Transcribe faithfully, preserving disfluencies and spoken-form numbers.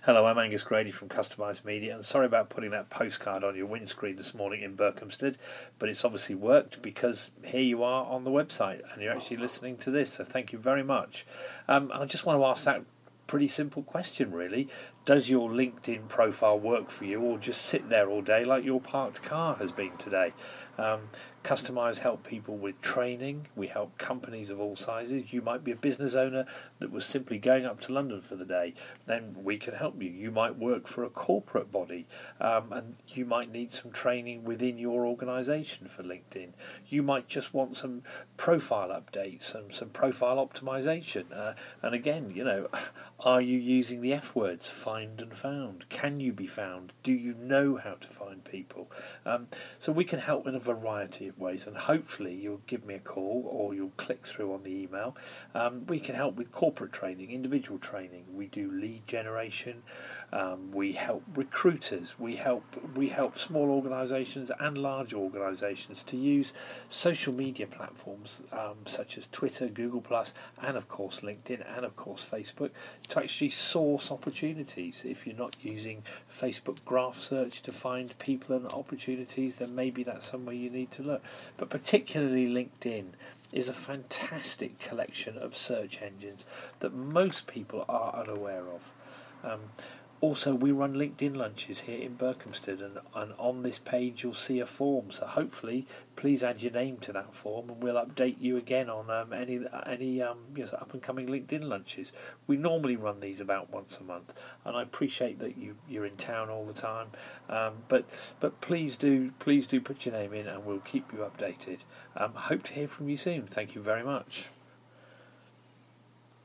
Hello, I'm Angus Grady from Customised Media, and sorry about putting that postcard on your windscreen this morning in Berkhamsted, but it's obviously worked because here you are on the website and you're actually listening to this, so thank you very much. Um, I just want to ask that pretty simple question, really. Does your LinkedIn profile work for you, or just sit there all day like your parked car has been today? Um, Customise help people with training. We help companies of all sizes. You might be a business owner that was simply going up to London for the day. Then we can help you. You might work for a corporate body, um, and you might need some training within your organisation for LinkedIn. You might just want some profile updates, some some profile optimization. Uh, and again, you know, are you using the F words? Find and found. Can you be found? Do you know how to find people? Um, so we can help in a variety of ways, and hopefully you'll give me a call or you'll click through on the email. Um, we can help with corporate training, individual training. We do lead generation. Um, we help recruiters. We help we help small organisations and large organisations to use social media platforms um, such as Twitter, Google Plus, and of course LinkedIn, and of course Facebook, to actually source opportunities. If you're not using Facebook graph search to find people and opportunities, then maybe that's somewhere you need to look. But particularly LinkedIn is a fantastic collection of search engines that most people are unaware of. Um, Also, we run LinkedIn lunches here in Berkhamsted, and, and on this page you'll see a form. So hopefully, please add your name to that form, and we'll update you again on um, any any um, you know, up and coming LinkedIn lunches. We normally run these about once a month, and I appreciate that you you're in town all the time. Um, but but please do please do put your name in, and we'll keep you updated. Um, hope to hear from you soon. Thank you very much.